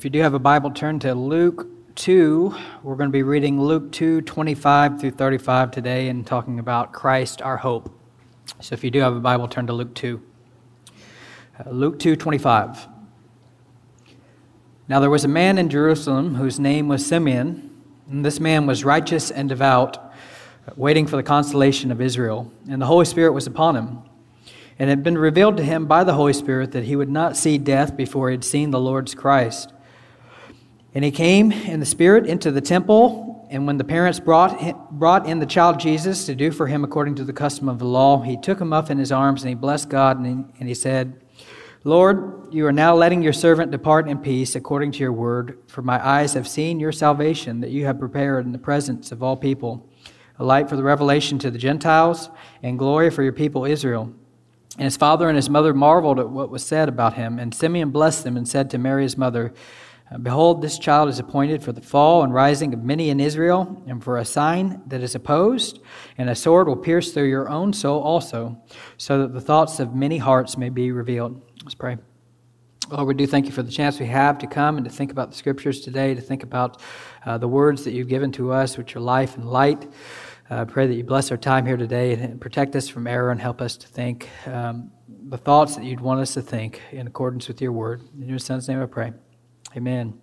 If you do have a Bible, turn to Luke 2. We're going to be reading Luke 2, 25 through 35 today and talking about Christ, our hope. So if you do have a Bible, turn to Luke 2. Luke 2, 25. Now there was a man in Jerusalem whose name was Simeon, and this man was righteous and devout, waiting for the consolation of Israel. And the Holy Spirit was upon him. And it had been revealed to him by the Holy Spirit that he would not see death before he had seen the Lord's Christ. And he came in the Spirit into the temple, and when the parents brought in the child Jesus to do for him according to the custom of the law, he took him up in his arms, and he blessed God, and he said, Lord, you are now letting your servant depart in peace according to your word, for my eyes have seen your salvation that you have prepared in the presence of all people, a light for the revelation to the Gentiles, and glory for your people Israel. And his father and his mother marveled at what was said about him. And Simeon blessed them and said to Mary his mother, Behold, this child is appointed for the fall and rising of many in Israel, and for a sign that is opposed, and a sword will pierce through your own soul also, so that the thoughts of many hearts may be revealed. Let's pray. Lord, we do thank you for the chance we have to come and to think about the Scriptures today, to think about the words that you've given to us, which are life and light. I pray that you bless our time here today and protect us from error and help us to think the thoughts that you'd want us to think in accordance with your word. In your Son's name I pray. Amen.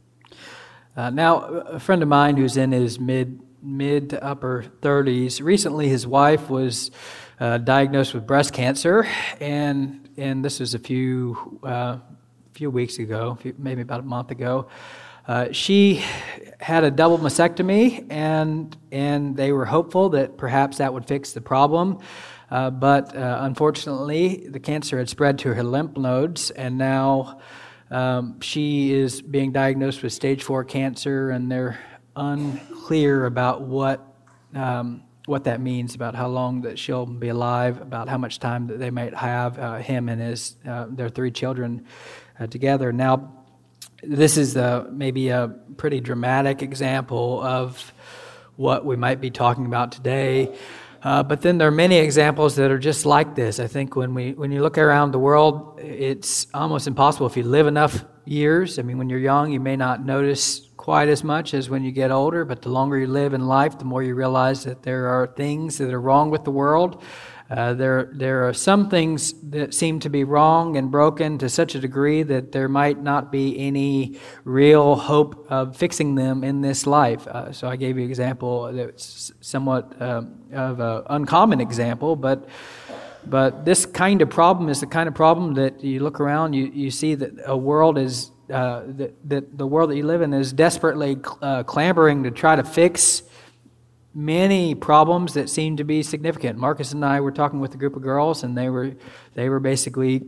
Now, a friend of mine who's in his mid to upper 30s, recently his wife was diagnosed with breast cancer, and this was a few weeks ago, maybe about a month ago. She had a double mastectomy, and they were hopeful that perhaps that would fix the problem. But unfortunately, the cancer had spread to her lymph nodes, and now she is being diagnosed with stage 4 cancer, and they're unclear about what that means, about how long that she'll be alive, about how much time that they might have, him and their 3 children together. Now, this is maybe a pretty dramatic example of what we might be talking about today. But then there are many examples that are just like this. I think when you look around the world, it's almost impossible if you live enough years. I mean, when you're young, you may not notice quite as much as when you get older, but the longer you live in life, the more you realize that there are things that are wrong with the world. There are some things that seem to be wrong and broken to such a degree that there might not be any real hope of fixing them in this life. So I gave you an example that's somewhat of an uncommon example, but this kind of problem is the kind of problem that you look around, you see that a world is that the world that you live in is desperately clamoring to try to fix many problems that seem to be significant. Marcus and I were talking with a group of girls, and they were basically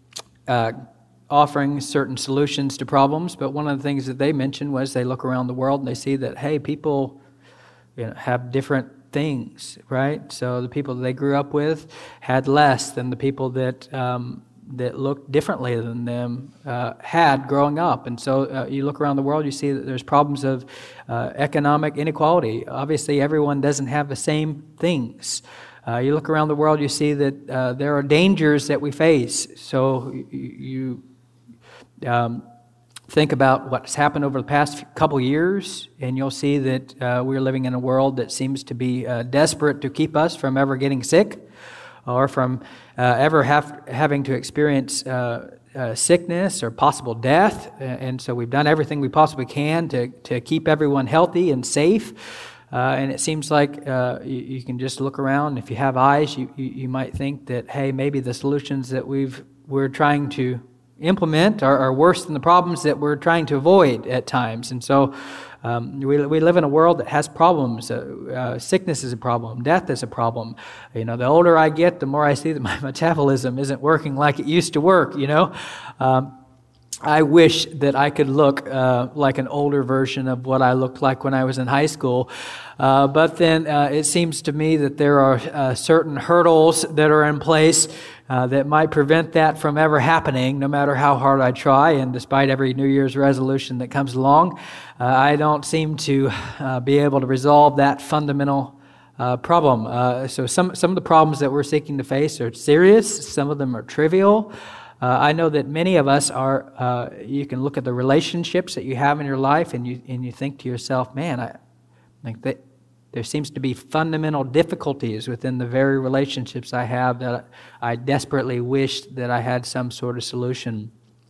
offering certain solutions to problems. But one of the things that they mentioned was they look around the world and they see that, hey, people have different things, right? So the people that they grew up with had less than the people that looked differently than them had growing up. And so you look around the world, you see that there's problems of economic inequality. Obviously, everyone doesn't have the same things. You look around the world, you see that there are dangers that we face. So you think about what's happened over the past couple years, and you'll see that we're living in a world that seems to be desperate to keep us from ever getting sick, or from ever having to experience sickness or possible death. And so we've done everything we possibly can to keep everyone healthy and safe. And it seems like you can just look around. If you have eyes, you might think that, hey, maybe the solutions that we're trying to implement are worse than the problems that we're trying to avoid at times. And so we live in a world that has problems. Sickness is a problem. Death is a problem. The older I get, the more I see that my metabolism isn't working like it used to work. I wish that I could look like an older version of what I looked like when I was in high school. But then it seems to me that there are certain hurdles that are in place that might prevent that from ever happening, no matter how hard I try. And despite every New Year's resolution that comes along, I don't seem to be able to resolve that fundamental problem. So some of the problems that we're seeking to face are serious. Some of them are trivial. I know that many of us are, you can look at the relationships that you have in your life and you think to yourself, man, I think that there seems to be fundamental difficulties within the very relationships I have that I desperately wish that I had some sort of solution.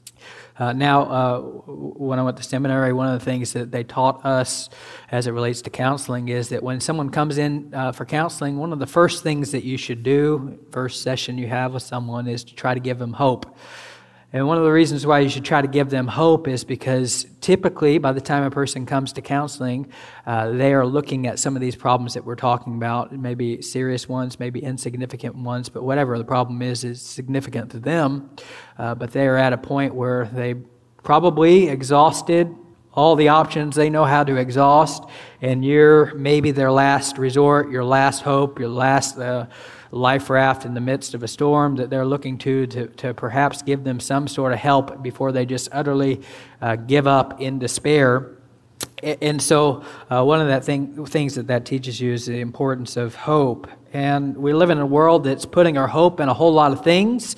When I went to seminary, one of the things that they taught us as it relates to counseling is that when someone comes in for counseling, one of the first things that you should do, first session you have with someone, is to try to give them hope. And one of the reasons why you should try to give them hope is because typically by the time a person comes to counseling, they are looking at some of these problems that we're talking about, maybe serious ones, maybe insignificant ones, but whatever the problem is significant to them. But they are at a point where they probably exhausted all the options they know how to exhaust, and you're maybe their last resort, your last hope, your last life raft in the midst of a storm that they're looking to perhaps give them some sort of help before they just utterly give up in despair. And so one of the things that teaches you is the importance of hope. And we live in a world that's putting our hope in a whole lot of things,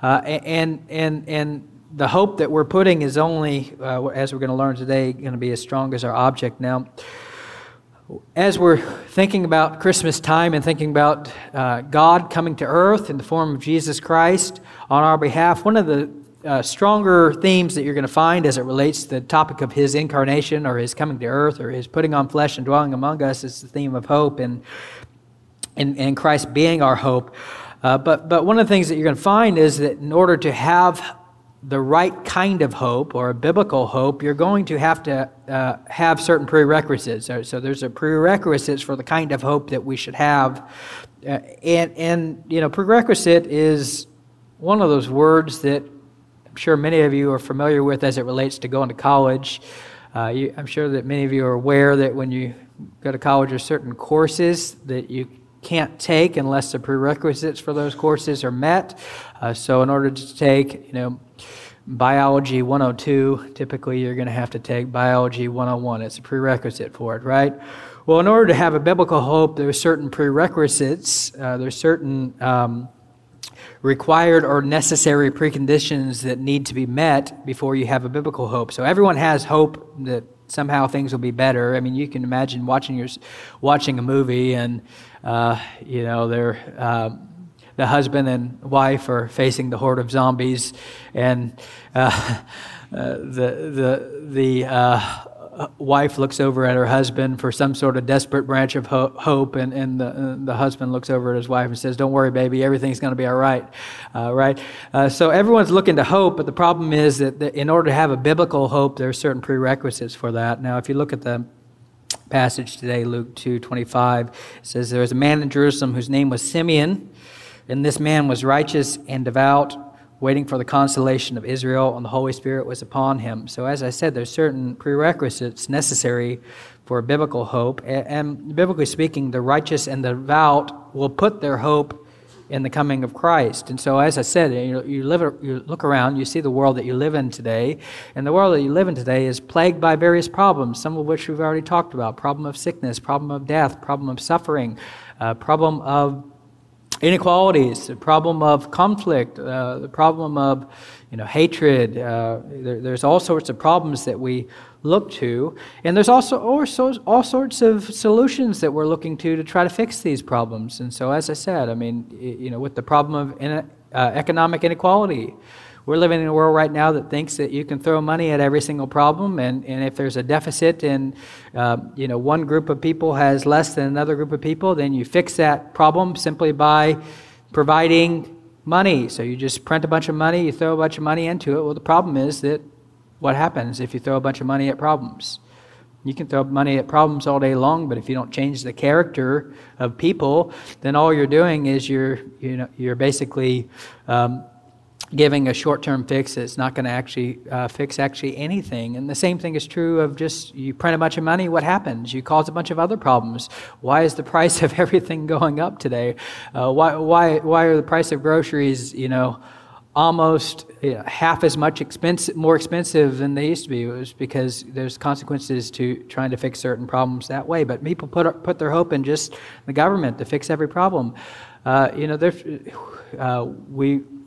and the hope that we're putting is only, as we're going to learn today, going to be as strong as our object. Now, as we're thinking about Christmas time and thinking about God coming to earth in the form of Jesus Christ on our behalf, one of the stronger themes that you're going to find as it relates to the topic of His incarnation or His coming to earth or His putting on flesh and dwelling among us is the theme of hope and Christ being our hope. But one of the things that you're going to find is that in order to have the right kind of hope or a biblical hope, you're going to have certain prerequisites. So there's a prerequisites for the kind of hope that we should have. And prerequisite is one of those words that I'm sure many of you are familiar with as it relates to going to college. I'm sure that many of you are aware that when you go to college, there's certain courses that you can't take unless the prerequisites for those courses are met. So in order to take, Biology 102, typically you're going to have to take Biology 101. It's a prerequisite for it, right? Well, in order to have a biblical hope, there are certain prerequisites. There's certain required or necessary preconditions that need to be met before you have a biblical hope. So everyone has hope that somehow things will be better. I mean, you can imagine watching a movie and the husband and wife are facing the horde of zombies, and the wife looks over at her husband for some sort of desperate branch of hope, and the husband looks over at his wife and says, "Don't worry, baby, everything's going to be all right." Right? So everyone's looking to hope, but the problem is that in order to have a biblical hope, there are certain prerequisites for that. Now, if you look at the passage today, Luke 2:25, it says, "There was a man in Jerusalem whose name was Simeon, and this man was righteous and devout, waiting for the consolation of Israel, and the Holy Spirit was upon him." So as I said, there's certain prerequisites necessary for a biblical hope. And biblically speaking, the righteous and the devout will put their hope in the coming of Christ. And so as I said, you look around, you see the world that you live in today, and the world that you live in today is plagued by various problems, some of which we've already talked about: problem of sickness, problem of death, problem of suffering, problem of inequalities, the problem of conflict, the problem of hatred. There's all sorts of problems that we look to, and there's also all sorts of solutions that we're looking to try to fix these problems. And so, as I said, I mean, with the problem of economic inequality, we're living in a world right now that thinks that you can throw money at every single problem, and if there's a deficit and one group of people has less than another group of people, then you fix that problem simply by providing money. So you just print a bunch of money, you throw a bunch of money into it. Well, the problem is that what happens if you throw a bunch of money at problems? You can throw money at problems all day long, but if you don't change the character of people, then all you're doing is you're basically giving a short-term fix that's not going to actually fix anything. And the same thing is true of just you print a bunch of money, what happens? You cause a bunch of other problems. Why is the price of everything going up today? Why are the price of groceries, almost half as much more expensive than they used to be? It was because there's consequences to trying to fix certain problems that way. But people put their hope in just the government to fix every problem.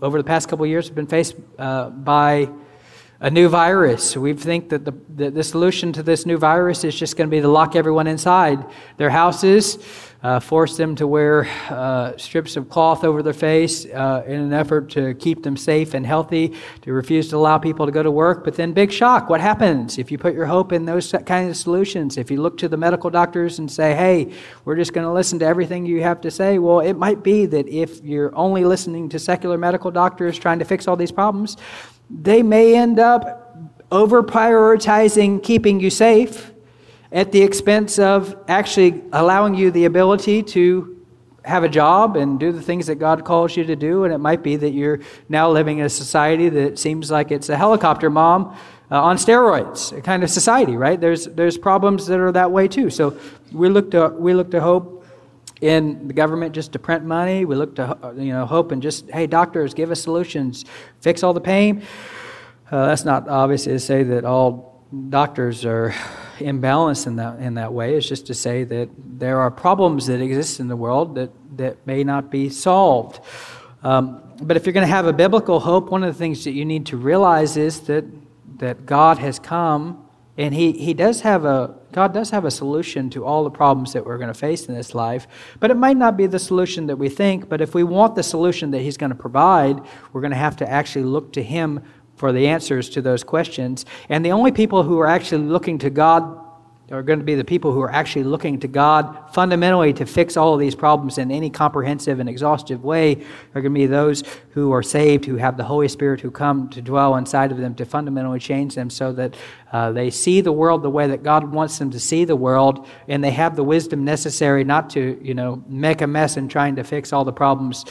over the past couple of years have been faced by a new virus. We think that the solution to this new virus is just going to be to lock everyone inside their houses, force them to wear strips of cloth over their face in an effort to keep them safe and healthy, to refuse to allow people to go to work. But then big shock, what happens if you put your hope in those kinds of solutions? If you look to the medical doctors and say, hey, we're just going to listen to everything you have to say, well, it might be that if you're only listening to secular medical doctors trying to fix all these problems, they may end up over-prioritizing keeping you safe at the expense of actually allowing you the ability to have a job and do the things that God calls you to do. And it might be that you're now living in a society that seems like it's a helicopter mom on steroids, a kind of society, right? There's problems that are that way too. So we look to hope in the government just to print money. We look to hope and just, hey, doctors, give us solutions, fix all the pain. That's not obviously to say that all doctors are imbalanced in that way. It's just to say that there are problems that exist in the world that may not be solved. But if you're going to have a biblical hope, one of the things that you need to realize is that God has come, and God does have a solution to all the problems that we're going to face in this life. But it might not be the solution that we think. But if we want the solution that He's going to provide, we're going to have to actually look to Him for the answers to those questions. And the only people who are actually looking to God are going to be the people who are actually looking to God fundamentally to fix all of these problems in any comprehensive and exhaustive way are going to be those who are saved, who have the Holy Spirit who come to dwell inside of them to fundamentally change them so that they see the world the way that God wants them to see the world, and they have the wisdom necessary not to, make a mess and trying to fix all the problems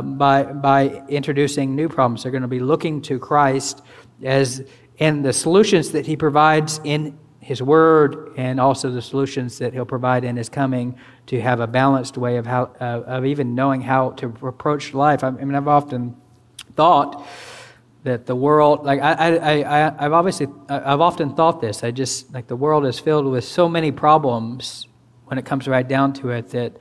by introducing new problems. They're going to be looking to Christ and the solutions that He provides in His Word, and also the solutions that He'll provide in His coming to have a balanced way of even knowing how to approach life. I've often thought that the world, I've often thought this. The world is filled with so many problems when it comes right down to it that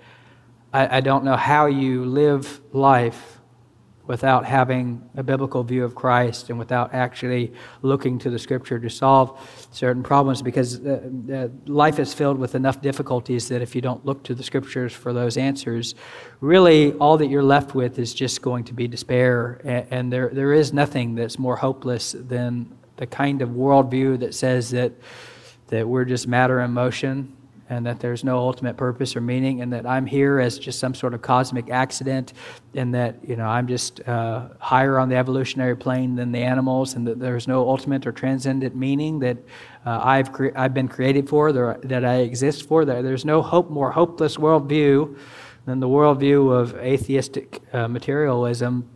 I don't know how you live life without having a biblical view of Christ and without actually looking to the Scripture to solve certain problems, because life is filled with enough difficulties that if you don't look to the Scriptures for those answers, really all that you're left with is just going to be despair. And there is nothing that's more hopeless than the kind of worldview that says that we're just matter in motion, and that there's no ultimate purpose or meaning, and that I'm here as just some sort of cosmic accident, and that I'm just higher on the evolutionary plane than the animals, and that there's no ultimate or transcendent meaning that I've been created for, that I exist for. There's no more hopeless worldview than the worldview of atheistic materialism.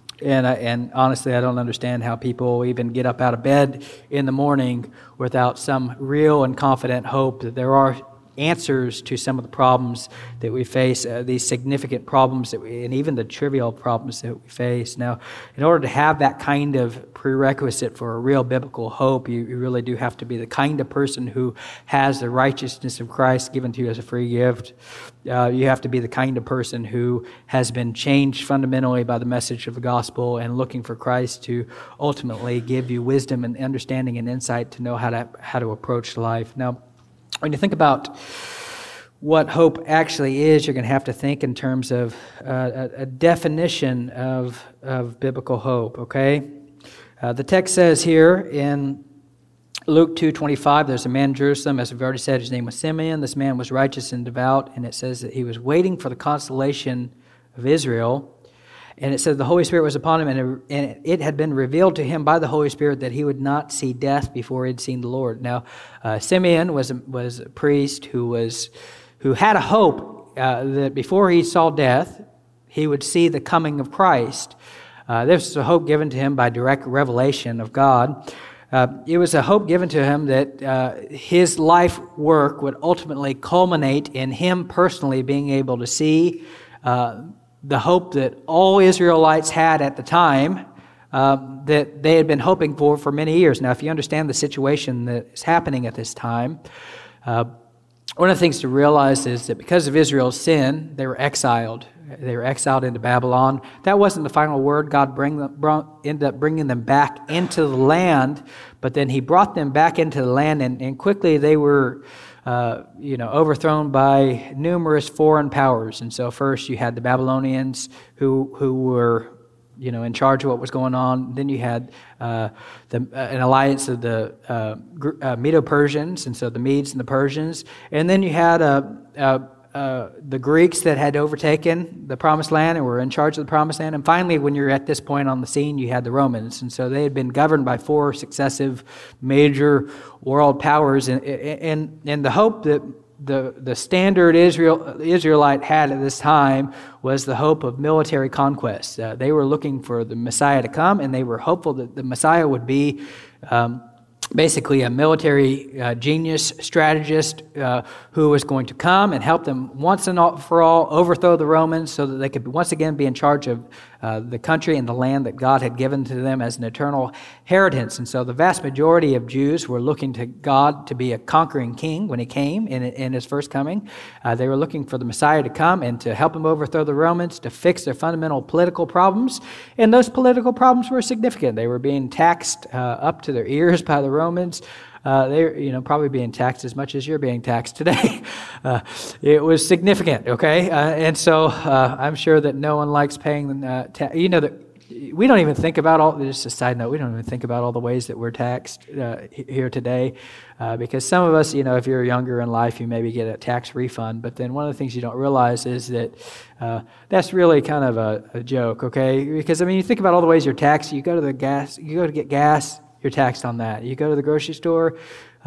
And honestly, I don't understand how people even get up out of bed in the morning without some real and confident hope that there are answers to some of the problems that we face, these significant problems and even the trivial problems that we face. Now, in order to have that kind of prerequisite for a real biblical hope, you really do have to be the kind of person who has the righteousness of Christ given to you as a free gift. You have to be the kind of person who has been changed fundamentally by the message of the gospel and looking for Christ to ultimately give you wisdom and understanding and insight to know how to approach life. Now, when you think about what hope actually is, you're going to have to think in terms of a definition of biblical hope, okay? The text says here in Luke 2:25, there's a man in Jerusalem, as we've already said, his name was Simeon. This man was righteous and devout, and it says that he was waiting for the consolation of Israel. And it says the Holy Spirit was upon him, and it had been revealed to him by the Holy Spirit that he would not see death before he had seen the Lord. Now, Simeon was a priest who had a hope that before he saw death, he would see the coming of Christ. This was a hope given to him by direct revelation of God. It was a hope given to him that his life work would ultimately culminate in him personally being able to see the hope that all Israelites had at the time, that they had been hoping for many years. Now, if you understand the situation that is happening at this time, one of the things to realize is that because of Israel's sin, they were exiled. They were exiled into Babylon. That wasn't the final word. God ended up bringing them back into the land, but then he brought them back into the land, and quickly they were overthrown by numerous foreign powers. And so first you had the Babylonians who were in charge of what was going on. Then you had an alliance of the Medo-Persians, and so the Medes and the Persians. And then you had the Greeks that had overtaken the Promised Land and were in charge of the Promised Land. And finally, when you're at this point on the scene, you had the Romans. And so they had been governed by 4 successive major world powers. And the hope that the standard Israelite had at this time was the hope of military conquest. They were looking for the Messiah to come, and they were hopeful that the Messiah would be basically a military genius, strategist who was going to come and help them once and for all overthrow the Romans so that they could once again be in charge of the country and the land that God had given to them as an eternal inheritance. And so the vast majority of Jews were looking to God to be a conquering king when he came in his first coming. They were looking for the Messiah to come and to help them overthrow the Romans, to fix their fundamental political problems. And those political problems were significant. They were being taxed up to their ears by the Romans. They're probably being taxed as much as you're being taxed today. It was significant, okay? And so I'm sure that no one likes paying that we don't even think about all, just a side note, we don't even think about all the ways that we're taxed here today, because some of us, if you're younger in life, you maybe get a tax refund, but then one of the things you don't realize is that that's really kind of a joke, okay? Because, you think about all the ways you're taxed. You go to get gas, you're taxed on that. You go to the grocery store,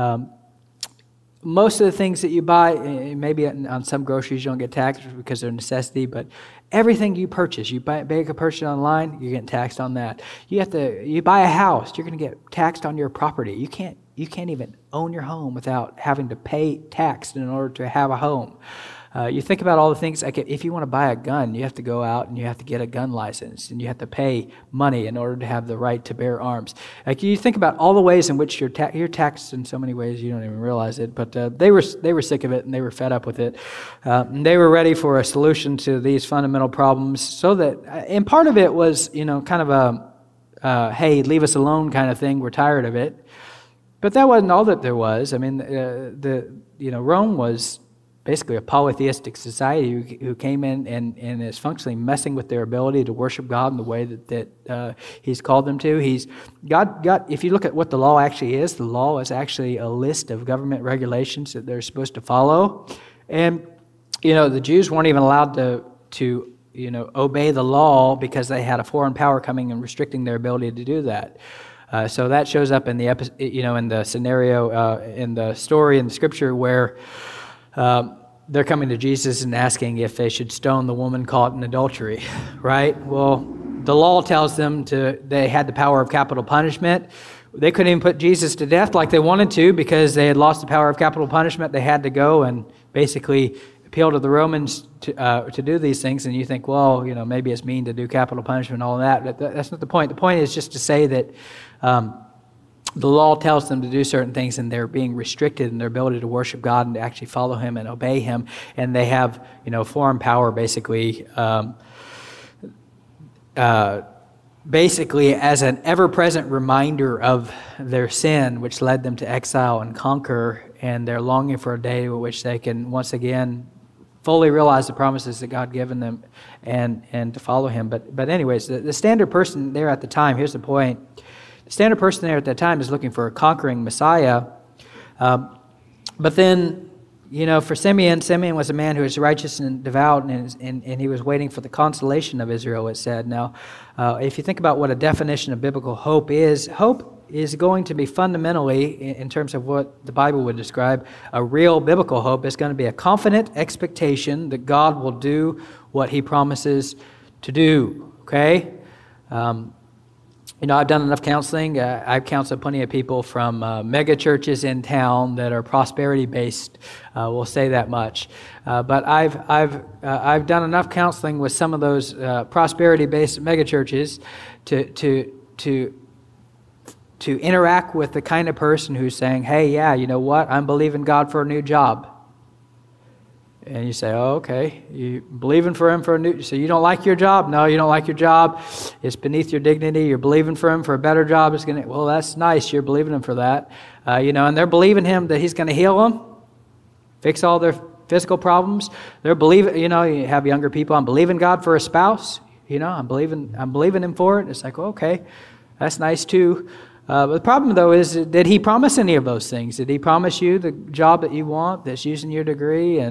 most of the things that you buy, maybe on some groceries you don't get taxed because they're a necessity, but everything you purchase, you make a purchase online, you're getting taxed on that. You buy a house, you're going to get taxed on your property. You can't even own your home without having to pay tax in order to have a home. You think about all the things, like if you want to buy a gun, you have to go out and you have to get a gun license, and you have to pay money in order to have the right to bear arms. Like you think about all the ways in which you're taxed in so many ways you don't even realize it. But they were sick of it, and they were fed up with it. And they were ready for a solution to these fundamental problems. So that, and part of it was kind of a hey, leave us alone kind of thing. We're tired of it. But that wasn't all that there was. Rome was basically a polytheistic society who came in and is functionally messing with their ability to worship God in the way that He's called them to. God. If you look at what the law actually is, the law is actually a list of government regulations that they're supposed to follow. And the Jews weren't even allowed to obey the law because they had a foreign power coming and restricting their ability to do that. So that shows up in the in the scenario in the story in the scripture where they're coming to Jesus and asking if they should stone the woman caught in adultery, right? Well, the law tells them they had the power of capital punishment. They couldn't even put Jesus to death like they wanted to because they had lost the power of capital punishment. They had to go and basically appeal to the Romans to do these things. And you think, well, maybe it's mean to do capital punishment and all that. But that's not the point. The point is just to say that the law tells them to do certain things, and they're being restricted in their ability to worship God and to actually follow Him and obey Him. And they have, foreign power basically as an ever-present reminder of their sin, which led them to exile and conquer. And they're longing for a day in which they can once again fully realize the promises that God given them and to follow Him. But anyways, the standard person there at the time, here's the point. The standard person there at that time is looking for a conquering Messiah. But then, for Simeon was a man who was righteous and devout, and he was waiting for the consolation of Israel, it said. Now, if you think about what a definition of biblical hope is going to be fundamentally, in terms of what the Bible would describe, a real biblical hope is going to be a confident expectation that God will do what He promises to do, okay? I've done enough counseling. I've counseled plenty of people from mega churches in town that are prosperity-based. We'll say that much. But I've done enough counseling with some of those prosperity-based mega churches to interact with the kind of person who's saying, "Hey, yeah, you know what? I'm believing God for a new job." And you say, oh, okay, you believing for him for a new, so you don't like your job? No, you don't like your job. It's beneath your dignity. You're believing for him for a better job. Well, that's nice. You're believing him for that. And they're believing him that he's going to heal them, fix all their physical problems. They're believing, you have younger people. I'm believing God for a spouse. I'm believing him for it. It's like, well, okay, that's nice too. But the problem, though, is, did he promise any of those things? Did he promise you the job that you want that's using your degree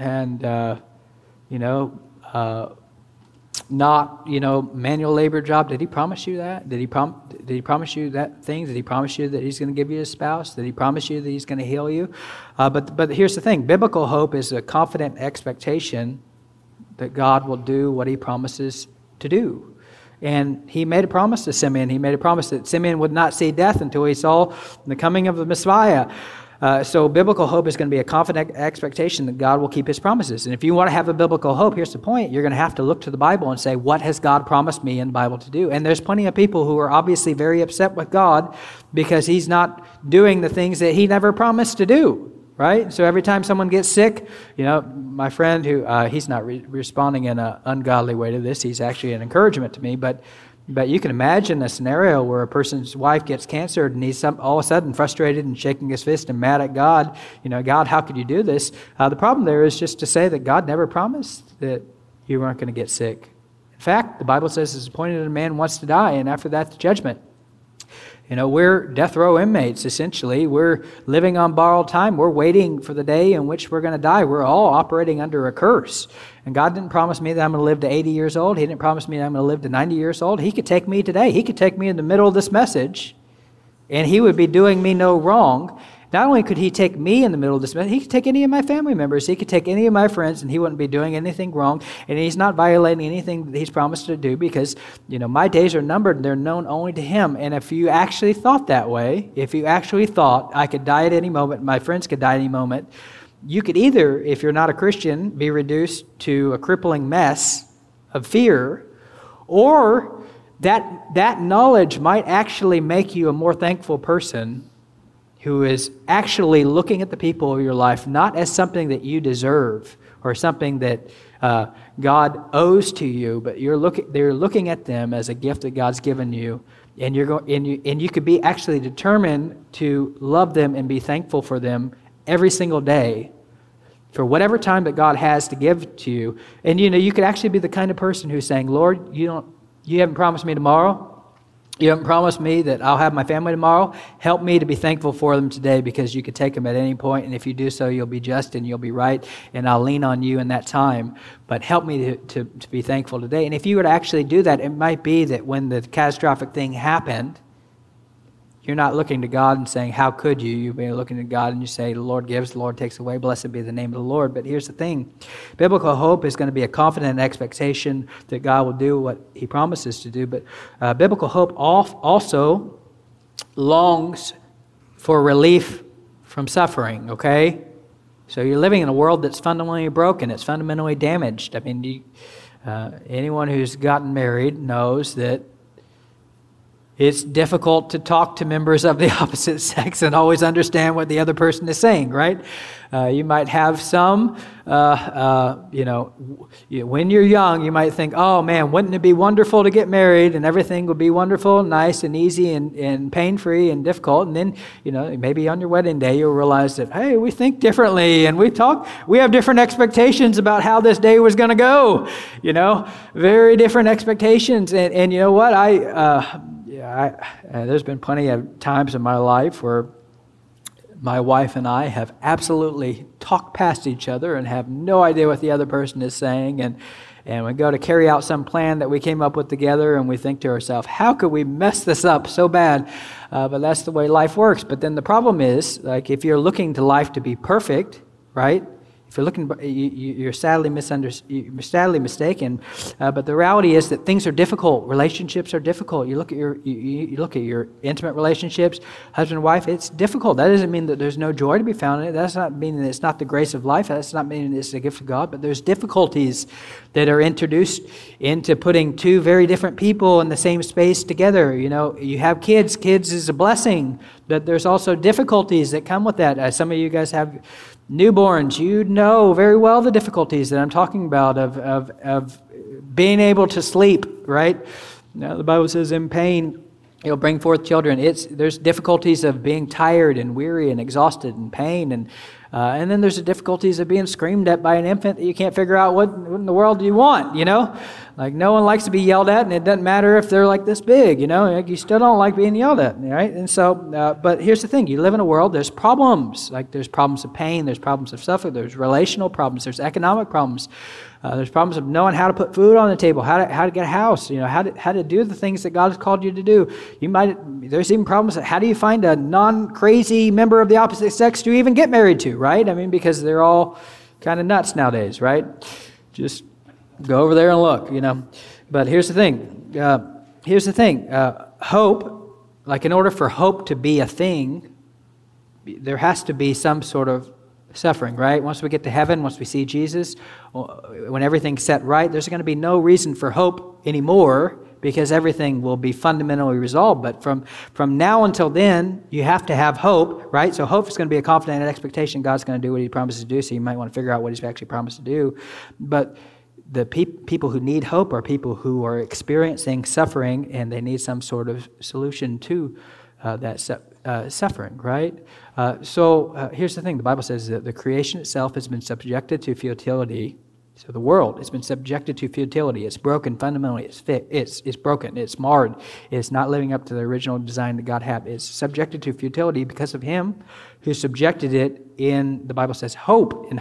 not, manual labor job? Did he promise you that? Did he promise you that things? Did he promise you that he's going to give you a spouse? Did he promise you that he's going to heal you? But here's the thing. Biblical hope is a confident expectation that God will do what he promises to do. And he made a promise to Simeon. He made a promise that Simeon would not see death until he saw the coming of the Messiah. So biblical hope is going to be a confident expectation that God will keep his promises. And if you want to have a biblical hope, here's the point. You're going to have to look to the Bible and say, what has God promised me in the Bible to do? And there's plenty of people who are obviously very upset with God because he's not doing the things that he never promised to do. Right? So every time someone gets sick, my friend who, he's not responding in an ungodly way to this. He's actually an encouragement to me. But you can imagine a scenario where a person's wife gets cancer and he's all of a sudden frustrated and shaking his fist and mad at God. God, how could you do this? The problem there is just to say that God never promised that you weren't going to get sick. In fact, the Bible says it's appointed that a man wants to die, and after that, the judgment. We're death row inmates, essentially. We're living on borrowed time. We're waiting for the day in which we're going to die. We're all operating under a curse. And God didn't promise me that I'm going to live to 80 years old. He didn't promise me that I'm going to live to 90 years old. He could take me today. He could take me in the middle of this message, and he would be doing me no wrong. Not only could he take me in the middle of this message, he could take any of my family members. He could take any of my friends, and he wouldn't be doing anything wrong. And he's not violating anything that he's promised to do because, my days are numbered and they're known only to him. And if you actually thought that way, if you actually thought I could die at any moment, my friends could die at any moment, you could either, if you're not a Christian, be reduced to a crippling mess of fear, or that knowledge might actually make you a more thankful person who is actually looking at the people of your life not as something that you deserve or something that God owes to you, but they're looking at them as a gift that God's given you, and you could be actually determined to love them and be thankful for them every single day for whatever time that God has to give to you. And you could actually be the kind of person who's saying, Lord, you haven't promised me tomorrow. You haven't promised me that I'll have my family tomorrow. Help me to be thankful for them today, because you could take them at any point, and if you do so, you'll be just and you'll be right, and I'll lean on you in that time. But help me to be thankful today. And if you were to actually do that, it might be that when the catastrophic thing happened, you're not looking to God and saying, how could you? You'll be looking to God and you say, the Lord gives, the Lord takes away. Blessed be the name of the Lord. But here's the thing. Biblical hope is going to be a confident expectation that God will do what he promises to do. But biblical hope also longs for relief from suffering, okay? So you're living in a world that's fundamentally broken. It's fundamentally damaged. I mean, anyone who's gotten married knows that it's difficult to talk to members of the opposite sex and always understand what the other person is saying, right? You might have some, when you're young, you might think, oh man, wouldn't it be wonderful to get married and everything would be wonderful, nice and easy and pain-free and difficult. And then, maybe on your wedding day, you'll realize that, hey, we think differently and we have different expectations about how this day was going to go, very different expectations. And you know what? There's been plenty of times in my life where my wife and I have absolutely talked past each other and have no idea what the other person is saying. And we go to carry out some plan that we came up with together, and we think to ourselves, how could we mess this up so bad? But that's the way life works. But then the problem is, if you're looking to life to be perfect, right? If you're looking, you're sadly mistaken. But the reality is that things are difficult. Relationships are difficult. You look at your intimate relationships, husband and wife. It's difficult. That doesn't mean that there's no joy to be found in it. That's not meaning that it's not the grace of life. That's not meaning it's a gift of God. But there's difficulties that are introduced into putting two very different people in the same space together. You have kids. Kids is a blessing. But there's also difficulties that come with that. Some of you guys have newborns. You know very well the difficulties that I'm talking about of being able to sleep, right? Now, the Bible says in pain, you'll bring forth children. There's difficulties of being tired and weary and exhausted and pain. And then there's the difficulties of being screamed at by an infant that you can't figure out what in the world do you want, you know? Like, no one likes to be yelled at, and it doesn't matter if they're like this big, you know? Like, you still don't like being yelled at, right? And so, but here's the thing. You live in a world, there's problems. Like, there's problems of pain, there's problems of suffering, there's relational problems, there's economic problems. There's problems of knowing how to put food on the table, how to get a house, you know, how to do the things that God has called you to do. There's even problems how do you find a non-crazy member of the opposite sex to even get married to, right? I mean, because they're all kind of nuts nowadays, right? Just go over there and look, you know. But here's the thing. Hope, like in order for hope to be a thing, there has to be some sort of suffering, right? Once we get to heaven, once we see Jesus, when everything's set right, there's going to be no reason for hope anymore because everything will be fundamentally resolved. But from now until then, you have to have hope, right? So hope is going to be a confident expectation God's going to do what He promises to do, so you might want to figure out what He's actually promised to do. But the people who need hope are people who are experiencing suffering, and they need some sort of solution to that suffering, right? So here's the thing. The Bible says that the creation itself has been subjected to futility. So the world has been subjected to futility. It's broken fundamentally. It's broken. It's marred. It's not living up to the original design that God had. It's subjected to futility because of Him who subjected it in, the Bible says, hope.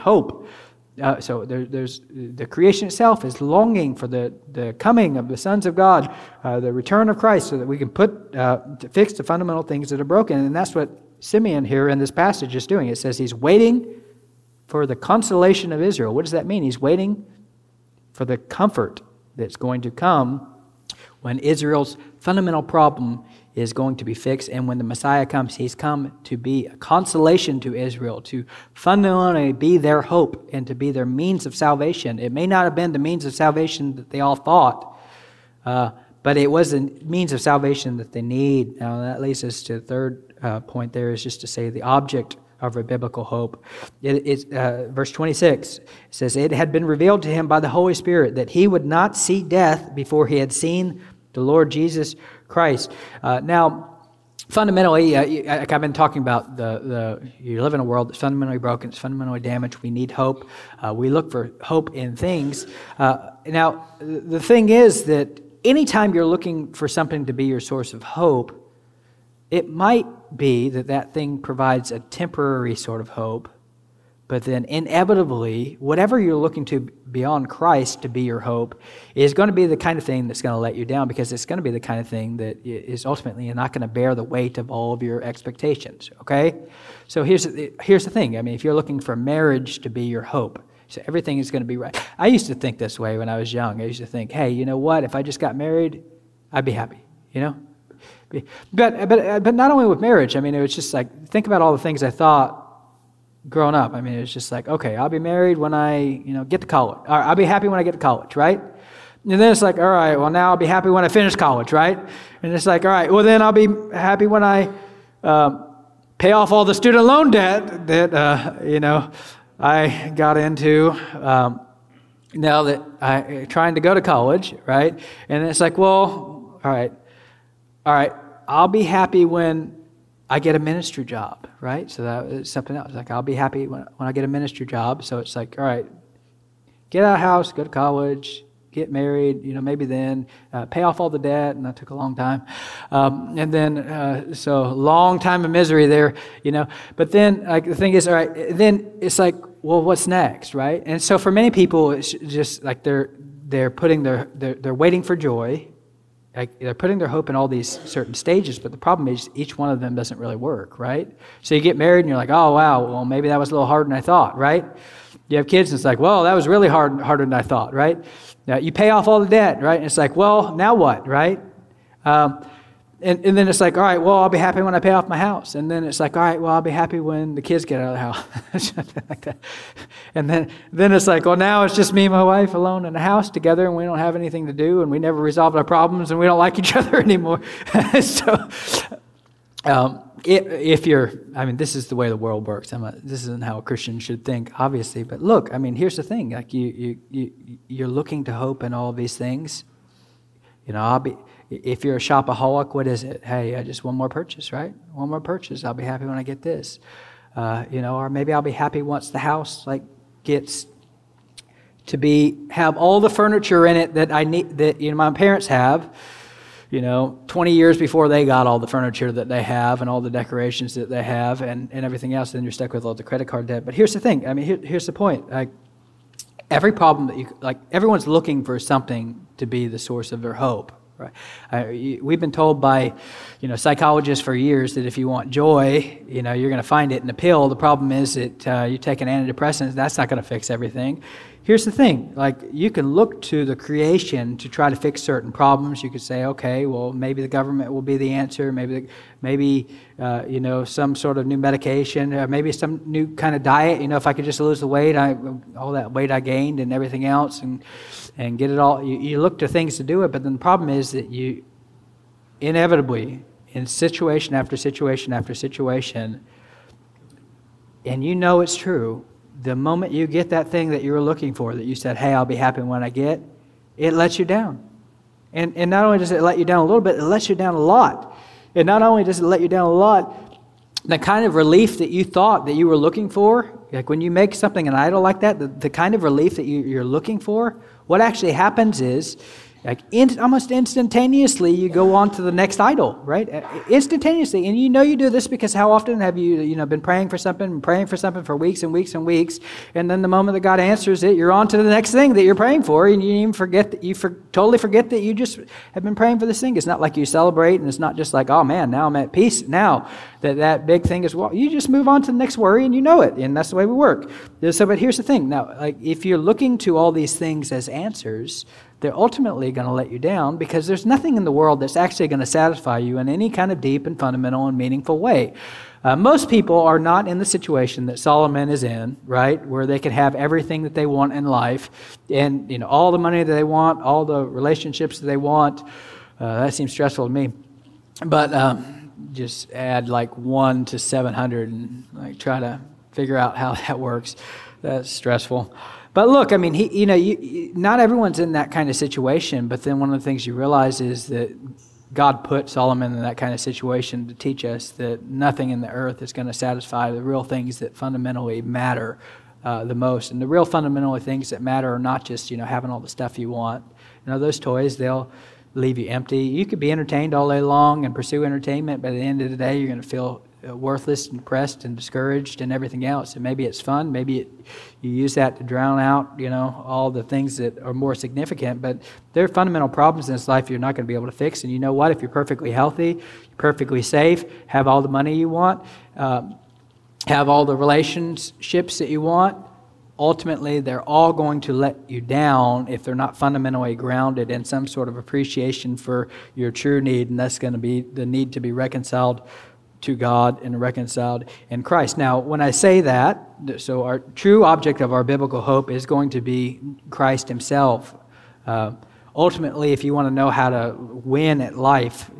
So there's the creation itself is longing for the coming of the sons of God, the return of Christ, so that we can fix the fundamental things that are broken. And that's what Simeon here in this passage is doing. It says he's waiting for the consolation of Israel. What does that mean? He's waiting for the comfort that's going to come when Israel's fundamental problem is going to be fixed, and when the Messiah comes, He's come to be a consolation to Israel, to fundamentally be their hope and to be their means of salvation. It may not have been the means of salvation that they all thought, but it was a means of salvation that they need. Now that leads us to the third point there, is just to say the object of a biblical hope. Verse 26 says, "It had been revealed to him by the Holy Spirit that he would not see death before he had seen the Lord Jesus Christ." Now, fundamentally, like I've been talking about, you live in a world that's fundamentally broken, it's fundamentally damaged. We need hope. We look for hope in things. Now, the thing is that anytime you're looking for something to be your source of hope, it might be that thing provides a temporary sort of hope, but then inevitably, whatever you're looking to beyond Christ to be your hope is going to be the kind of thing that's going to let you down, because it's going to be the kind of thing that is ultimately not going to bear the weight of all of your expectations, okay? So here's the thing. I mean, if you're looking for marriage to be your hope, so everything is going to be right. I used to think this way when I was young. I used to think, hey, you know what? If I just got married, I'd be happy, you know? But not only with marriage. I mean, it was just like, think about all the things I thought growing up. I mean, it was just like, okay, I'll be married when I, get to college. Or I'll be happy when I get to college, right? And then it's like, all right, well, now I'll be happy when I finish college, right? And it's like, all right, well, then I'll be happy when I pay off all the student loan debt that, I got into now that I'm trying to go to college, right? And it's like, well, all right, I'll be happy when I get a ministry job, right? So that is something else. Like, I'll be happy when I get a ministry job. So it's like, all right, get out of the house, go to college, get married, maybe then pay off all the debt, and that took a long time. And then, so long time of misery there, But then, like, the thing is, all right, then it's like, well, what's next, right? And so for many people, it's just like they're putting they're waiting for joy. Like, they're putting their hope in all these certain stages, but the problem is each one of them doesn't really work, right? So you get married and you're like, oh, wow, well, maybe that was a little harder than I thought, right? You have kids and it's like, well, that was really harder than I thought, right? Now, you pay off all the debt, right? And it's like, well, now what, right? And then it's like, all right, well, I'll be happy when I pay off my house. And then it's like, all right, well, I'll be happy when the kids get out of the house. Something like that. And then it's like, well, now it's just me and my wife alone in the house together, and we don't have anything to do, and we never resolved our problems, and we don't like each other anymore. If you're, I mean, this is the way the world works. This isn't how a Christian should think, obviously. But look, I mean, here's the thing: like you're looking to hope in all these things. You know, if you're a shopaholic, what is it? Hey, just one more purchase, right? One more purchase. I'll be happy when I get this. You know, or maybe I'll be happy once the house gets to have all the furniture in it that I need, that my parents have. 20 years before they got all the furniture that they have and all the decorations that they have and everything else, then you're stuck with all the credit card debt. But here's the thing. I mean, here's the point. Every problem that everyone's looking for something to be the source of their hope. Right? We've been told by, psychologists for years that if you want joy, you're going to find it in a pill. The problem is that you take an antidepressant, that's not going to fix everything. Here's the thing, you can look to the creation to try to fix certain problems. You could say, okay, well, maybe the government will be the answer. Maybe some sort of new medication, or maybe some new kind of diet. If I could just lose the weight, all that weight I gained and everything else, and get it all. You look to things to do it, but then the problem is that you inevitably, in situation after situation after situation, and it's true, the moment you get that thing that you were looking for, that you said, hey, I'll be happy when I get, it lets you down. And not only does it let you down a little bit, it lets you down a lot. And not only does it let you down a lot, the kind of relief that you thought that you were looking for, like when you make something an idol like that, the kind of relief that you're looking for, what actually happens is, almost instantaneously, you go on to the next idol, right? Instantaneously. And you do this because how often have you been praying for something for weeks and weeks and weeks, and then the moment that God answers it, you're on to the next thing that you're praying for, and you even forget that totally forget that you just have been praying for this thing. It's not like you celebrate, and it's not just like, oh man, now I'm at peace. Now that big thing is, well, you just move on to the next worry, and you know it, and that's the way we work. So, but here's the thing. Now, if you're looking to all these things as answers, they're ultimately going to let you down, because there's nothing in the world that's actually going to satisfy you in any kind of deep and fundamental and meaningful way. Most people are not in the situation that Solomon is in, right, where they can have everything that they want in life, and all the money that they want, all the relationships that they want. That seems stressful to me. But just add 1 to 700 and try to figure out how that works. That's stressful. But look, I mean, not everyone's in that kind of situation, but then one of the things you realize is that God put Solomon in that kind of situation to teach us that nothing in the earth is going to satisfy the real things that fundamentally matter the most. And the real fundamental things that matter are not just, having all the stuff you want. Those toys, they'll leave you empty. You could be entertained all day long and pursue entertainment, but at the end of the day, you're going to feel worthless and depressed and discouraged and everything else. And maybe it's fun. Maybe you use that to drown out, all the things that are more significant. But there are fundamental problems in this life you're not going to be able to fix. And you know what? If you're perfectly healthy, you're perfectly safe, have all the money you want, have all the relationships that you want, ultimately they're all going to let you down if they're not fundamentally grounded in some sort of appreciation for your true need. And that's going to be the need to be reconciled to God and reconciled in Christ. Now, when I say that, so our true object of our biblical hope is going to be Christ himself. Ultimately, if you want to know how to win at life,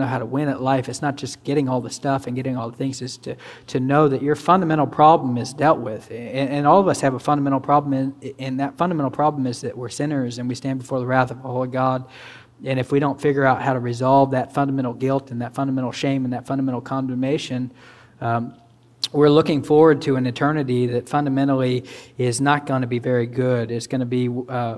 it's not just getting all the stuff and getting all the things, it's to know that your fundamental problem is dealt with. And all of us have a fundamental problem, and that fundamental problem is that we're sinners and we stand before the wrath of a holy God. And if we don't figure out how to resolve that fundamental guilt and that fundamental shame and that fundamental condemnation, we're looking forward to an eternity that fundamentally is not going to be very good. It's going to be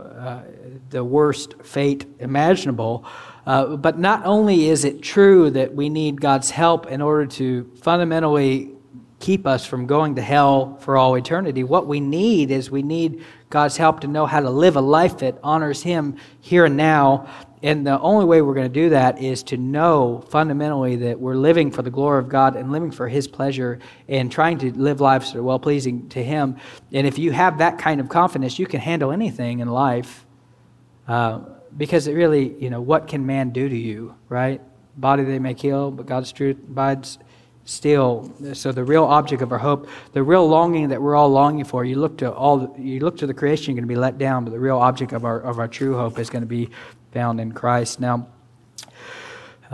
the worst fate imaginable. But not only is it true that we need God's help in order to fundamentally keep us from going to hell for all eternity, what we need is God's help to know how to live a life that honors Him here and now. And the only way we're going to do that is to know fundamentally that we're living for the glory of God and living for His pleasure and trying to live lives that are well-pleasing to Him. And if you have that kind of confidence, you can handle anything in life, because it really, what can man do to you, right? Body they may kill, but God's truth abides still. So the real object of our hope, the real longing that we're all longing for, you look to the creation, you're going to be let down, but the real object of our true hope is going to be found in Christ. Now,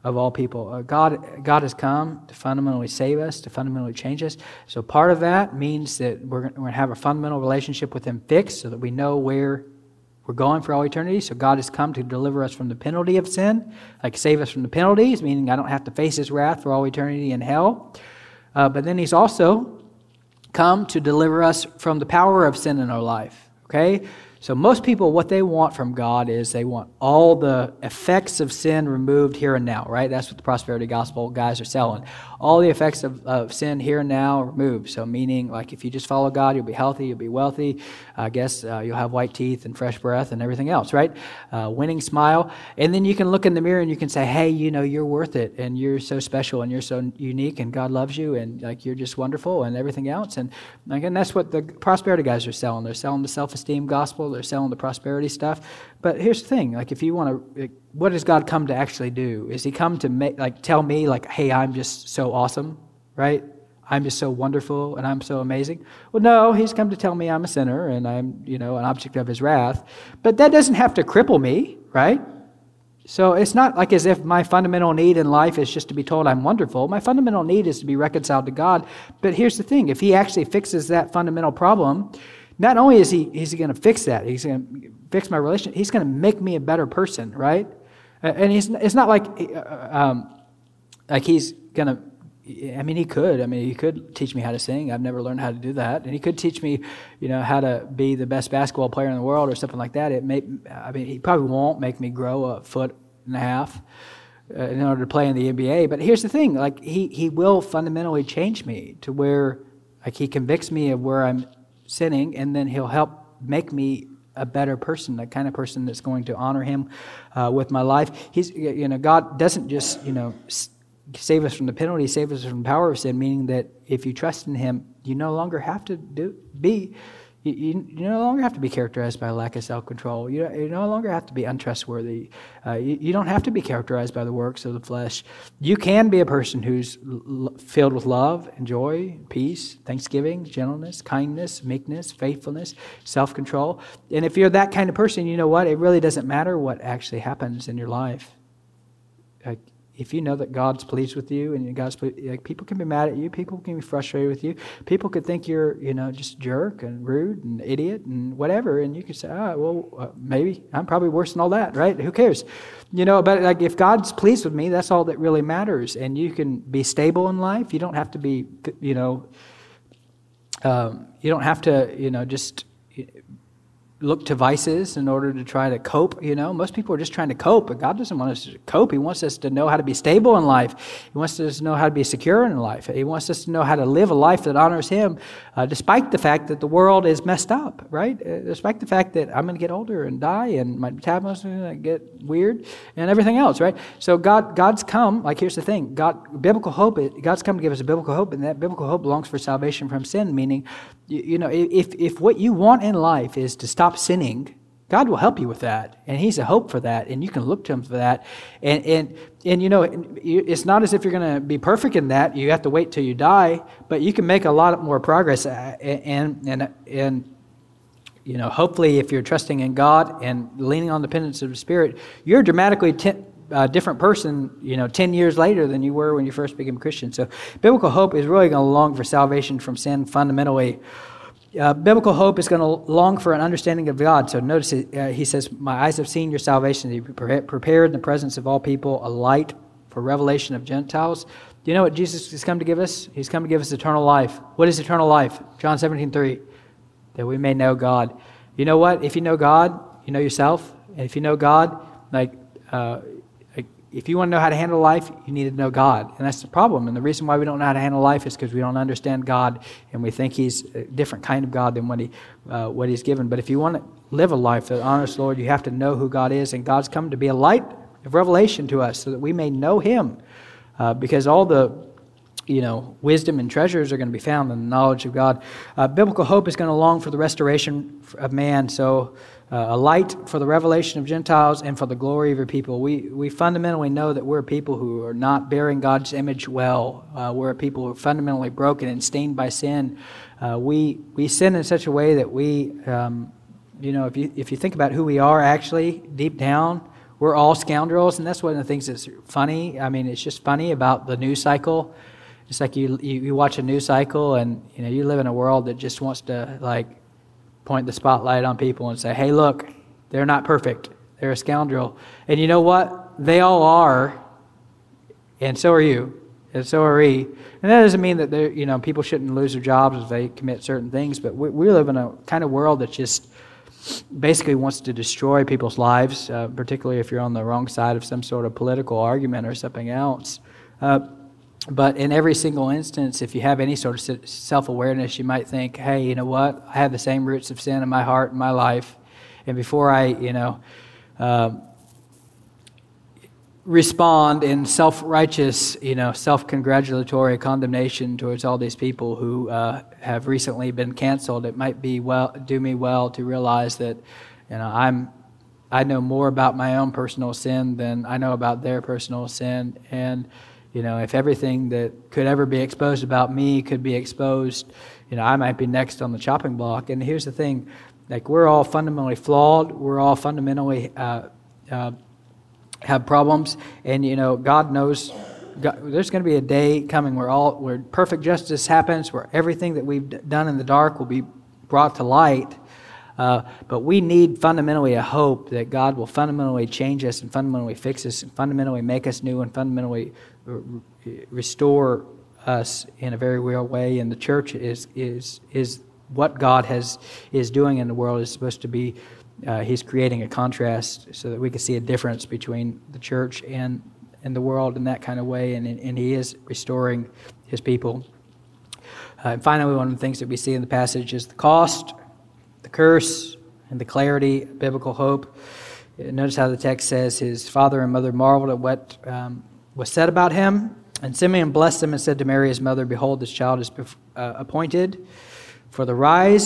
of all people. God has come to fundamentally save us, to fundamentally change us. So part of that means that we're going to have a fundamental relationship with Him fixed so that we know where we're going for all eternity. So God has come to deliver us from the penalty of sin, like save us from the penalties, meaning I don't have to face His wrath for all eternity in hell. But then He's also come to deliver us from the power of sin in our life. Okay? So most people, what they want from God is they want all the effects of sin removed here and now, right? That's what the prosperity gospel guys are selling. All the effects of sin here and now removed. So meaning, like, if you just follow God, you'll be healthy, you'll be wealthy. I guess you'll have white teeth and fresh breath and everything else, right? Winning smile. And then you can look in the mirror and you can say, hey, you're worth it, and you're so special, and you're so unique, and God loves you, and like you're just wonderful, and everything else. And again, that's what the prosperity guys are selling. They're selling the self-esteem gospel. They're selling the prosperity stuff. But here's the thing, like, if you want to, what does God come to actually do? Is He come to make, like, tell me, like, hey, I'm just so awesome, right? I'm just so wonderful and I'm so amazing. Well, no, He's come to tell me I'm a sinner and I'm, an object of His wrath. But that doesn't have to cripple me, right? So it's not like as if my fundamental need in life is just to be told I'm wonderful. My fundamental need is to be reconciled to God. But here's the thing, if He actually fixes that fundamental problem, not only is He going to fix that, He's going to fix my relationship, He's going to make me a better person, right? And it's not like He's going to, He could teach me how to sing. I've never learned how to do that. And He could teach me, how to be the best basketball player in the world or something like that. He probably won't make me grow a foot and a half in order to play in the NBA. But here's the thing, like, He will fundamentally change me to where, like, He convicts me of where I'm sinning, and then He'll help make me a better person, the kind of person that's going to honor Him with my life. God doesn't just, save us from the penalty, save us from the power of sin, meaning that if you trust in Him, you no longer have to you no longer have to be characterized by a lack of self-control. You no longer have to be untrustworthy. You don't have to be characterized by the works of the flesh. You can be a person who's filled with love and joy, peace, thanksgiving, gentleness, kindness, meekness, faithfulness, self-control. And if you're that kind of person, you know what? It really doesn't matter what actually happens in your life. If you know that God's pleased with you, and God's pleased, like, people can be mad at you, people can be frustrated with you, people could think you're, just jerk and rude and idiot and whatever, and you could say, maybe I'm probably worse than all that, right? Who cares? But like, if God's pleased with me, that's all that really matters, and you can be stable in life. You don't have to be, you don't have to, just look to vices in order to try to cope. Most people are just trying to cope, but God doesn't want us to cope. He wants us to know how to be stable in life. He wants us to know how to be secure in life. He wants us to know how to live a life that honors Him, despite the fact that the world is messed up, right? Despite the fact that I'm going to get older and die, and my metabolism is going to get weird, and everything else, right? So God's come, like, here's the thing, biblical hope, God's come to give us a biblical hope, and that biblical hope belongs for salvation from sin, meaning, if what you want in life is to stop sinning, God will help you with that, and He's a hope for that, and you can look to Him for that. And it's not as if you're going to be perfect in that. You have to wait till you die, but you can make a lot more progress. And hopefully, if you're trusting in God and leaning on the dependence of the Spirit, you're a dramatically different person, 10 years later than you were when you first became a Christian. So biblical hope is really going to long for salvation from sin fundamentally. Biblical hope is going to long for an understanding of God. So notice He says, my eyes have seen your salvation. He prepared in the presence of all people a light for revelation of Gentiles. Do you know what Jesus has come to give us? He's come to give us eternal life. What is eternal life? John 17:3, that we may know God. You know what? If you know God, you know yourself. And if you know God, if you want to know how to handle life, you need to know God. And that's the problem. And the reason why we don't know how to handle life is because we don't understand God, and we think He's a different kind of God than what He's given. But if you want to live a life that honors the Lord, you have to know who God is. And God's come to be a light of revelation to us so that we may know Him. Because all the wisdom and treasures are going to be found in the knowledge of God. Biblical hope is going to long for the restoration of man. So a light for the revelation of Gentiles and for the glory of your people. We fundamentally know that we're people who are not bearing God's image well. We're people who are fundamentally broken and stained by sin. We sin in such a way that we, if you think about who we are actually, deep down, we're all scoundrels, and that's one of the things that's funny. I mean, it's just funny about the news cycle. It's like you watch a news cycle, and you live in a world that just wants to like point the spotlight on people and say, "Hey, look, they're not perfect. They're a scoundrel." And you know what? They all are, and so are you, and so are we. And that doesn't mean that people shouldn't lose their jobs if they commit certain things. But we live in a kind of world that just basically wants to destroy people's lives, particularly if you're on the wrong side of some sort of political argument or something else. But in every single instance, if you have any sort of self-awareness, you might think, hey, you know what? I have the same roots of sin in my heart and my life. And before I, respond in self-righteous, self-congratulatory condemnation towards all these people who have recently been canceled, it might do me well to realize that, I know more about my own personal sin than I know about their personal sin. And if everything that could ever be exposed about me could be exposed, I might be next on the chopping block. And here's the thing, like, we're all fundamentally flawed. We're all fundamentally have problems. And, God knows there's going to be a day coming where perfect justice happens, where everything that we've done in the dark will be brought to light. But we need fundamentally a hope that God will fundamentally change us and fundamentally fix us and fundamentally make us new and fundamentally restore us in a very real way. And the church is what God is doing in the world. Is supposed to be He's creating a contrast so that we can see a difference between the church and the world in that kind of way. And He is restoring His people. And finally, one of the things that we see in the passage is the cost, the curse, and the clarity of biblical hope. Notice how the text says, his father and mother marveled at what was said about him. And Simeon blessed him and said to Mary his mother, "Behold, this child is appointed for the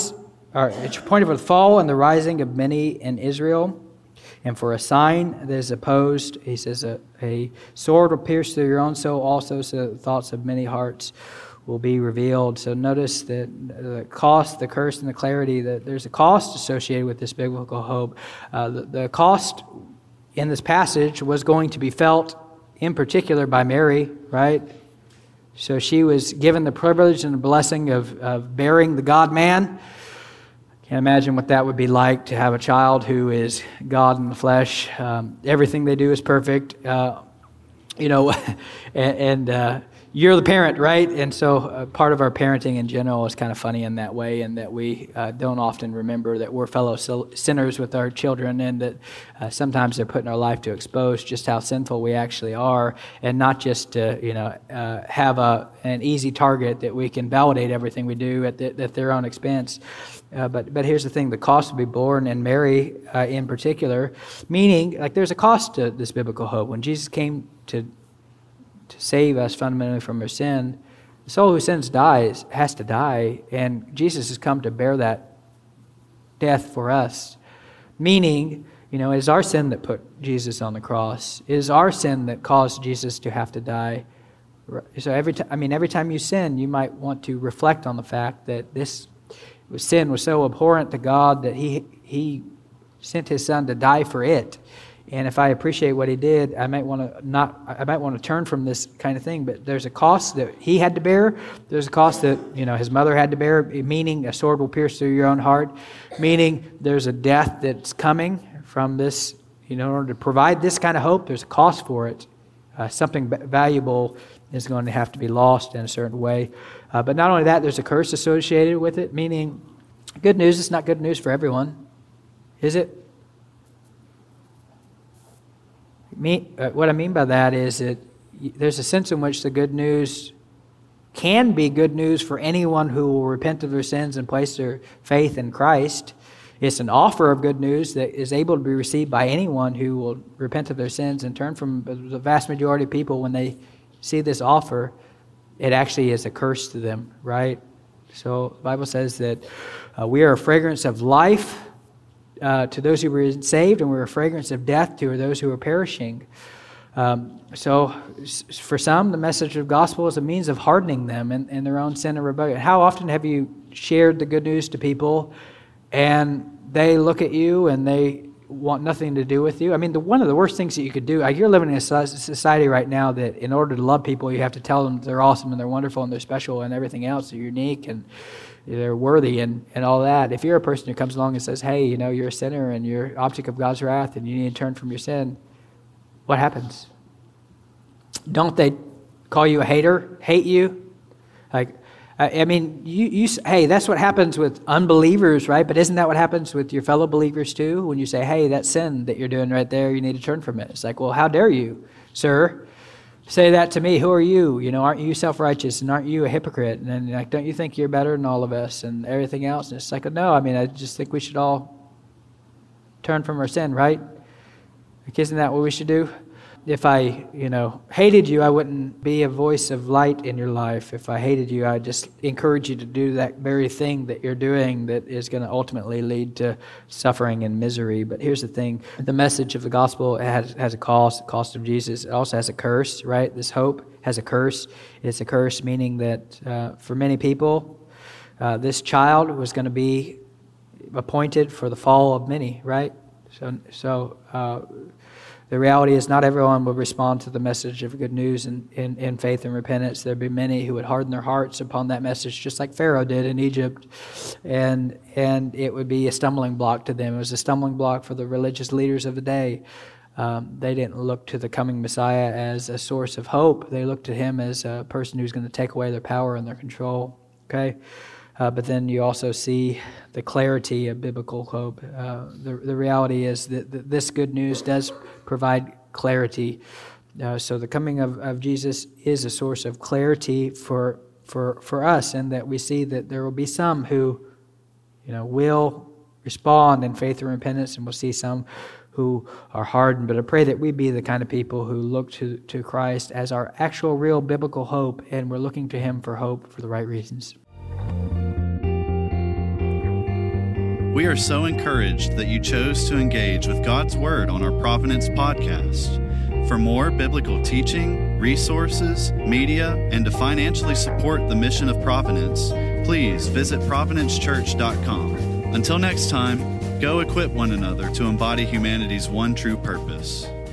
fall and the rising of many in Israel, and for a sign that is opposed." He says, a sword will pierce through your own soul also, so the thoughts of many hearts will be revealed. So notice that the cost, the curse, and the clarity, that there's a cost associated with this biblical hope. The cost in this passage was going to be felt in particular by Mary, right? So she was given the privilege and the blessing of bearing the God-man. Can't imagine what that would be like to have a child who is God in the flesh. Everything they do is perfect, and you're the parent, right? And so part of our parenting in general is kind of funny in that way, and that we don't often remember that we're fellow sinners with our children, and that sometimes they're put in our life to expose just how sinful we actually are, and not just to have an easy target that we can validate everything we do at their own expense. But here's the thing, the cost will be borne, and Mary in particular, meaning like there's a cost to this biblical hope. When Jesus came to save us fundamentally from our sin, the soul who sins has to die, and Jesus has come to bear that death for us. Meaning, it is our sin that put Jesus on the cross. It is our sin that caused Jesus to have to die. So every time you sin, you might want to reflect on the fact that this sin was so abhorrent to God that He sent His Son to die for it. And if I appreciate what He did, I might want to turn from this kind of thing. But there's a cost that He had to bear. There's a cost that His mother had to bear. Meaning, a sword will pierce through your own heart. Meaning, there's a death that's coming from this. In order to provide this kind of hope, there's a cost for it. Something valuable is going to have to be lost in a certain way. But not only that, there's a curse associated with it. Meaning, good news is not good news for everyone, is it? What I mean by that is that there's a sense in which the good news can be good news for anyone who will repent of their sins and place their faith in Christ. It's an offer of good news that is able to be received by anyone who will repent of their sins and turn from. The vast majority of people, when they see this offer, it actually is a curse to them, right? So the Bible says that we are a fragrance of life to those who were saved, and we're a fragrance of death to those who are perishing. So for some, the message of the gospel is a means of hardening them in their own sin and rebellion. How often have you shared the good news to people, and they look at you and they want nothing to do with you. I mean, one of the worst things that you could do, like you're living in a society right now that in order to love people, you have to tell them they're awesome and they're wonderful and they're special and everything else, they're unique and they're worthy and all that. If you're a person who comes along and says, hey, you're a sinner and you're an object of God's wrath and you need to turn from your sin, what happens? Don't they call you a hater, hate you? Like, I mean, hey, that's what happens with unbelievers, right? But isn't that what happens with your fellow believers too? When you say, hey, that sin that you're doing right there, you need to turn from it. It's like, well, how dare you, sir, say that to me? Who are you? Aren't you self-righteous and aren't you a hypocrite? And then, like, don't you think you're better than all of us and everything else? And it's like, no, I mean, I just think we should all turn from our sin, right? Like, isn't that what we should do? If I, hated you, I wouldn't be a voice of light in your life. If I hated you, I'd just encourage you to do that very thing that you're doing that is going to ultimately lead to suffering and misery. But here's the thing. The message of the gospel has a cost, the cost of Jesus. It also has a curse, right? This hope has a curse. It's a curse meaning that for many people, this child was going to be appointed for the fall of many, right? So the reality is not everyone will respond to the message of good news in faith and repentance. There'll be many who would harden their hearts upon that message, just like Pharaoh did in Egypt, and it would be a stumbling block to them. It was a stumbling block for the religious leaders of the day. They didn't look to the coming Messiah as a source of hope. They looked to him as a person who's going to take away their power and their control. Okay? But then you also see the clarity of biblical hope. The reality is that this good news does provide clarity. So the coming of Jesus is a source of clarity for us, and that we see that there will be some who, will respond in faith and repentance, and we'll see some who are hardened. But I pray that we be the kind of people who look to Christ as our actual, real biblical hope, and we're looking to him for hope for the right reasons. We are so encouraged that you chose to engage with God's Word on our Providence podcast. For more biblical teaching, resources, media, and to financially support the mission of Providence, please visit providencechurch.com. Until next time, go equip one another to embody humanity's one true purpose.